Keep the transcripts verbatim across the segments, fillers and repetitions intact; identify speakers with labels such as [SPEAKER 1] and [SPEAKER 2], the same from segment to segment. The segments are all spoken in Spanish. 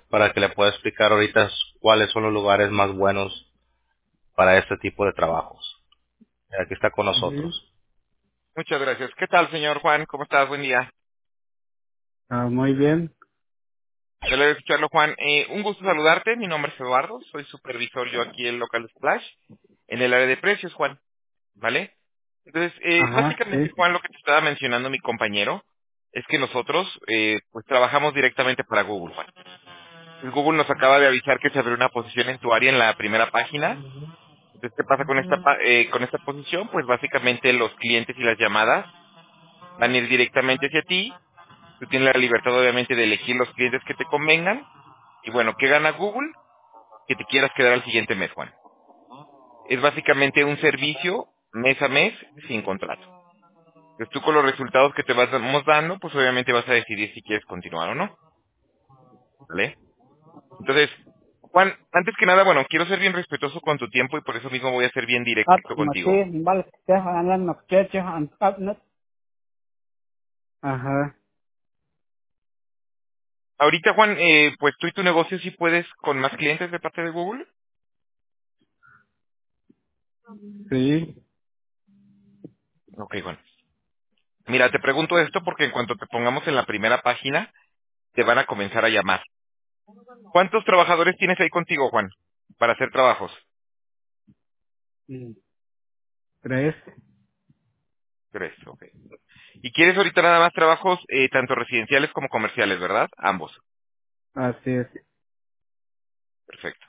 [SPEAKER 1] para que le pueda explicar ahorita cuáles son los lugares más buenos para este tipo de trabajos. Aquí está con
[SPEAKER 2] Ujú.
[SPEAKER 1] nosotros.
[SPEAKER 3] Muchas gracias. ¿Qué tal, señor Juan? ¿Cómo estás? Buen día.
[SPEAKER 2] Ah, muy bien.
[SPEAKER 3] Te de escucharlo, Juan. Eh, un gusto saludarte. Mi nombre es Eduardo. Soy supervisor yo aquí en Local Splash, en el área de precios, Juan. ¿Vale? Entonces, eh,
[SPEAKER 2] Ajá,
[SPEAKER 3] básicamente,
[SPEAKER 2] sí.
[SPEAKER 3] Juan, lo que te estaba mencionando mi compañero es que nosotros, eh, pues, trabajamos directamente para Google, Juan. Pues Google nos acaba de avisar que se abrió una posición en tu área en la primera página. Entonces, ¿qué pasa con esta, pa- eh, con esta posición? Pues, básicamente, los clientes y las llamadas van a ir directamente hacia ti. Tú tienes la libertad, obviamente, de elegir los clientes que te convengan. Y bueno, ¿qué gana Google? Que te quieras quedar al siguiente mes, Juan. Es básicamente un servicio mes a mes sin contrato. Entonces tú con los resultados que te vamos dando, pues obviamente vas a decidir si quieres continuar o no. ¿Vale? Entonces, Juan, antes que nada, bueno, quiero ser bien respetuoso con tu tiempo y por eso mismo voy a ser bien
[SPEAKER 2] At
[SPEAKER 3] directo contigo.
[SPEAKER 2] mati bal te hanan nok che che han tap net. Ajá,
[SPEAKER 3] Ahorita, Juan, eh, pues tú y tu negocio sí puedes con más clientes de parte de Google.
[SPEAKER 2] sí.
[SPEAKER 3] Ok, Juan. Mira, te pregunto esto porque en cuanto te pongamos en la primera página, te van a comenzar a llamar. ¿Cuántos trabajadores tienes ahí contigo, Juan, para hacer trabajos?
[SPEAKER 2] Mm, Tres,
[SPEAKER 3] Tres, ok. Y quieres ahorita nada más trabajos eh, tanto residenciales como comerciales, ¿verdad? Ambos.
[SPEAKER 2] así es.
[SPEAKER 3] Perfecto.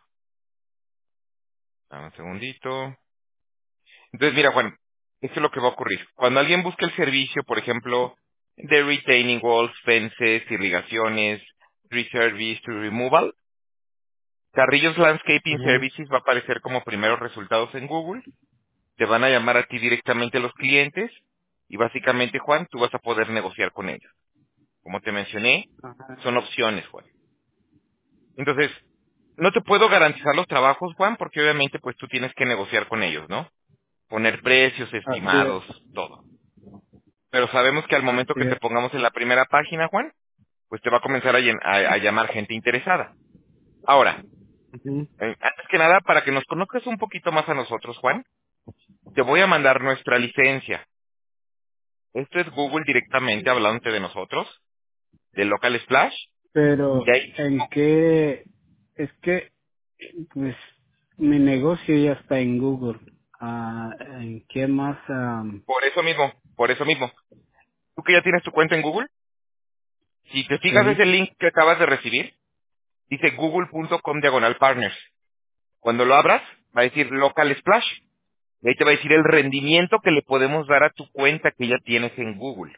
[SPEAKER 3] Dame un segundito. Entonces, mira, Juan, esto es lo que va a ocurrir. Cuando alguien busca el servicio, por ejemplo, de retaining walls, fences, irrigaciones, tree service, tree removal, Carrillos Landscaping
[SPEAKER 2] Ajá,
[SPEAKER 3] Services va a aparecer como primeros resultados en Google. Te van a llamar a ti directamente los clientes y básicamente, Juan, tú vas a poder negociar con ellos. Como te mencioné,
[SPEAKER 2] ajá,
[SPEAKER 3] son opciones, Juan. Entonces, no te puedo garantizar los trabajos, Juan, porque obviamente pues tú tienes que negociar con ellos, ¿no? Poner precios
[SPEAKER 2] así es.
[SPEAKER 3] estimados, todo. Pero sabemos que al momento
[SPEAKER 2] Así
[SPEAKER 3] que te
[SPEAKER 2] es.
[SPEAKER 3] pongamos en la primera página, Juan, pues te va a comenzar a, llen- a- a llamar gente interesada. Ahora,
[SPEAKER 2] Ujú.
[SPEAKER 3] eh, antes que nada, para que nos conozcas un poquito más a nosotros, Juan, te voy a mandar nuestra licencia. Esto es Google directamente hablándote de nosotros, de Local Splash,
[SPEAKER 2] Pero
[SPEAKER 3] y ahí
[SPEAKER 2] en qué es que pues mi negocio ya está en Google. Ah, ¿en qué más? am,
[SPEAKER 3] por eso mismo, por eso mismo. Tú que ya tienes tu cuenta en Google, si te fijas
[SPEAKER 2] sí.
[SPEAKER 3] ese link que acabas de recibir, dice google.com diagonal partners. Cuando lo abras, va a decir local splash. Y ahí te va a decir el rendimiento que le podemos dar a tu cuenta que ya tienes en Google.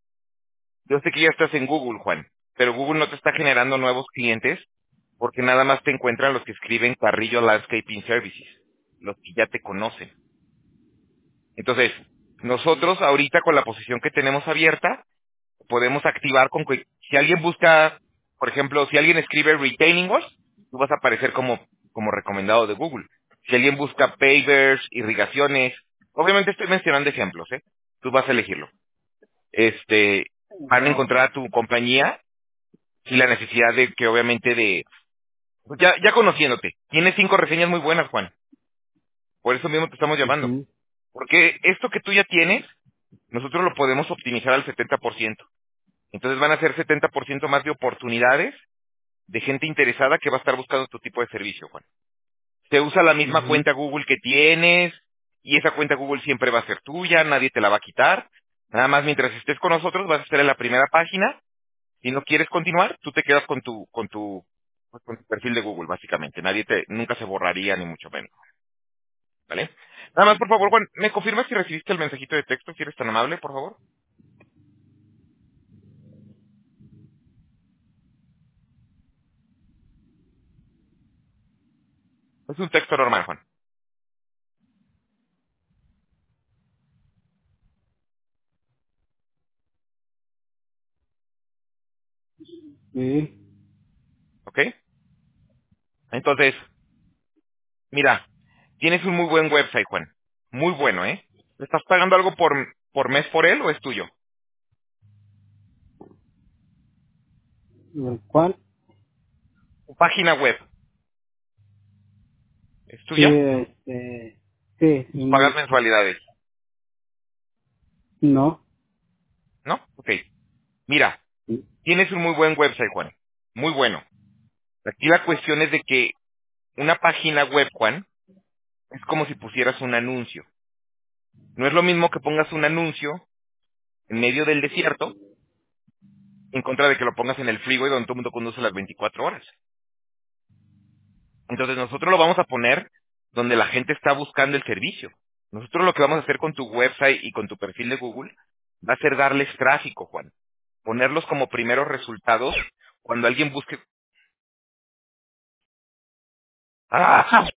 [SPEAKER 3] Yo sé que ya estás en Google, Juan, pero Google no te está generando nuevos clientes porque nada más te encuentran los que escriben Carrillo Landscaping Services, los que ya te conocen. Entonces, nosotros ahorita con la posición que tenemos abierta, podemos activar con que si alguien busca, por ejemplo, si alguien escribe retaining walls, tú vas a aparecer como, como recomendado de Google. Si alguien busca pavers, irrigaciones, obviamente estoy mencionando ejemplos, ¿eh? Tú vas a elegirlo. Este, van a encontrar a tu compañía sin la necesidad de que obviamente de, pues ya, ya conociéndote. Tienes cinco reseñas muy buenas, Juan. Por eso mismo te estamos llamando.
[SPEAKER 2] Ujú,
[SPEAKER 3] Porque esto que tú ya tienes, nosotros lo podemos optimizar al setenta por ciento. Entonces van a ser setenta por ciento más de oportunidades de gente interesada que va a estar buscando tu tipo de servicio, Juan. Se usa la misma
[SPEAKER 2] ujú.
[SPEAKER 3] cuenta Google que tienes y esa cuenta Google siempre va a ser tuya, nadie te la va a quitar. Nada más mientras estés con nosotros vas a estar en la primera página. Si no quieres continuar, tú te quedas con tu con tu pues, con tu perfil de Google, básicamente. Nadie te nunca se borraría ni mucho menos, ¿vale? Nada más, por favor, Juan, ¿me confirmas si recibiste el mensajito de texto? Si eres tan amable, por favor. Es un texto normal, Juan.
[SPEAKER 2] Sí.
[SPEAKER 3] ¿Ok? Entonces, mira, tienes un muy buen website, Juan. Muy bueno, ¿eh? ¿Le estás pagando algo por, por mes por él o es tuyo?
[SPEAKER 2] ¿Cuál?
[SPEAKER 3] Tu página web, ¿es
[SPEAKER 2] Sí,
[SPEAKER 3] tuya?
[SPEAKER 2] este, sí,
[SPEAKER 3] ¿Pagas
[SPEAKER 2] mm,
[SPEAKER 3] mensualidades?
[SPEAKER 2] no.
[SPEAKER 3] ¿No? Ok. Mira, tienes un muy buen website, Juan. Muy bueno. Aquí la cuestión es de que una página web, Juan, es como si pusieras un anuncio. No es lo mismo que pongas un anuncio en medio del desierto en contra de que lo pongas en el freeway donde todo el mundo conduce las veinticuatro horas. Entonces nosotros lo vamos a poner donde la gente está buscando el servicio. Nosotros lo que vamos a hacer con tu website y con tu perfil de Google va a ser darles tráfico, Juan. Ponerlos como primeros resultados cuando alguien busque... ¡Ah!